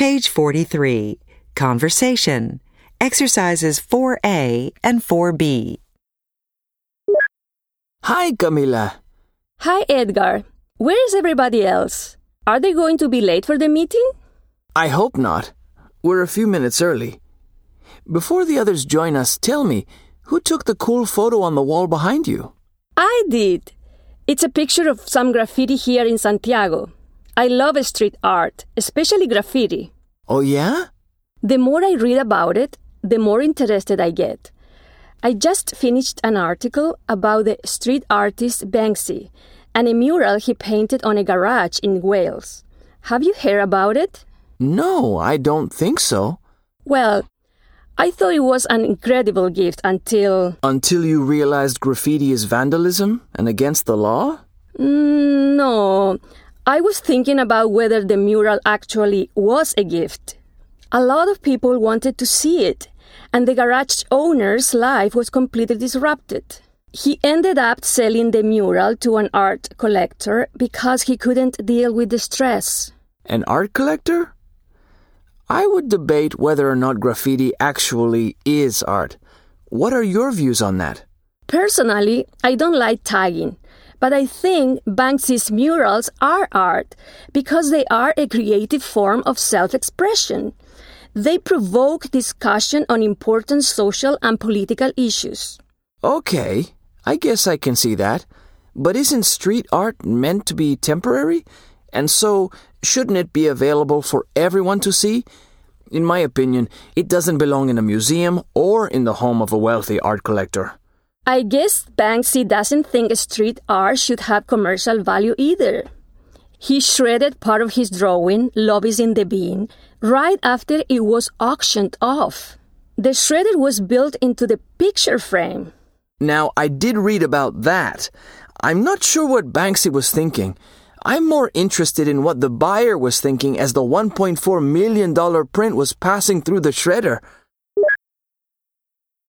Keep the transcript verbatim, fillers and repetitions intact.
Page forty-three. Conversation. Exercises four A and four B. Hi, Camila. Hi, Edgar. Where is everybody else? Are they going to be late for the meeting? I hope not. We're a few minutes early. Before the others join us, tell me, who took the cool photo on the wall behind you? I did. It's a picture of some graffiti here in Santiago. I love street art, especially graffiti. Oh, yeah? The more I read about it, the more interested I get. I just finished an article about the street artist Banksy and a mural he painted on a garage in Wales. Have you heard about it? No, I don't think so. Well, I thought it was an incredible gift until... Until you realized graffiti is vandalism and against the law? Mm, no, I was thinking about whether the mural actually was a gift. A lot of people wanted to see it, and the garage owner's life was completely disrupted. He ended up selling the mural to an art collector because he couldn't deal with the stress. An art collector? I would debate whether or not graffiti actually is art. What are your views on that? Personally, I don't like tagging, but I think Banksy's murals are art because they are a creative form of self-expression. They provoke discussion on important social and political issues. Okay, I guess I can see that. But isn't street art meant to be temporary? And so, shouldn't it be available for everyone to see? In my opinion, it doesn't belong in a museum or in the home of a wealthy art collector. I guess Banksy doesn't think street art should have commercial value either. He shredded part of his drawing, Love is in the Bin, right after it was auctioned off. The shredder was built into the picture frame. Now, I did read about that. I'm not sure what Banksy was thinking. I'm more interested in what the buyer was thinking as the one point four million dollars print was passing through the shredder.